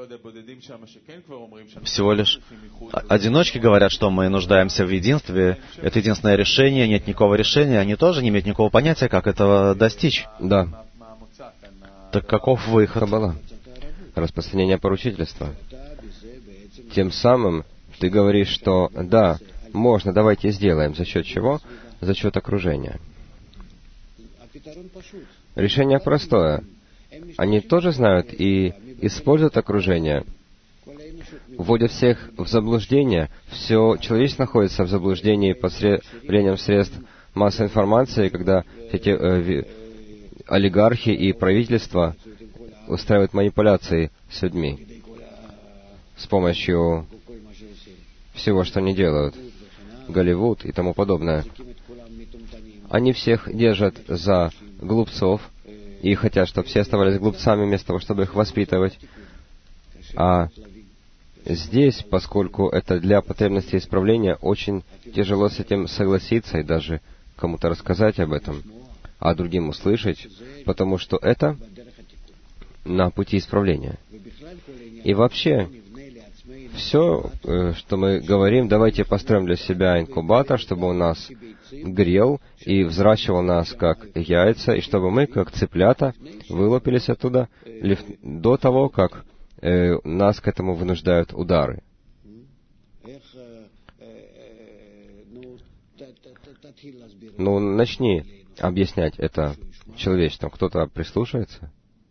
Всего лишь одиночки говорят, что мы нуждаемся в единстве. Это единственное решение, нет никакого решения. Они тоже не имеют никакого понятия, как этого достичь. Да. Так каков выход? Каббала. Распространение поручительства. Тем самым ты говоришь, что да, можно, давайте сделаем. За счет чего? За счет окружения. Решение простое. Они тоже знают и используют окружение, вводят всех в заблуждение. Все человечество находится в заблуждении под влиянием средств массовой информации, когда эти олигархи и правительства устраивают манипуляции с людьми с помощью всего, что они делают, Голливуд и тому подобное. Они всех держат за глупцов и хотят, чтобы все оставались глупцами вместо того, чтобы их воспитывать. А здесь, поскольку это для потребностей исправления, очень тяжело с этим согласиться и даже кому-то рассказать об этом, а другим услышать, потому что это на пути исправления. И вообще, все, что мы говорим, давайте построим для себя инкубатор, чтобы он нас грел и взращивал нас как яйца, и чтобы мы, как цыплята, вылупились оттуда до того, как нас к этому вынуждают удары. Ну, начни объяснять это человечеством. Кто-то прислушается?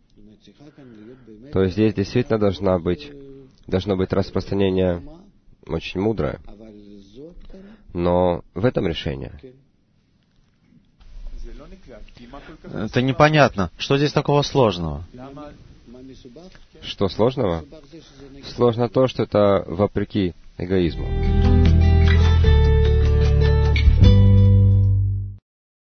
То есть здесь действительно должно быть распространение очень мудрое. Но в этом решение. Это непонятно. Что здесь такого сложного? Что сложного? Сложно то, что это вопреки эгоизму.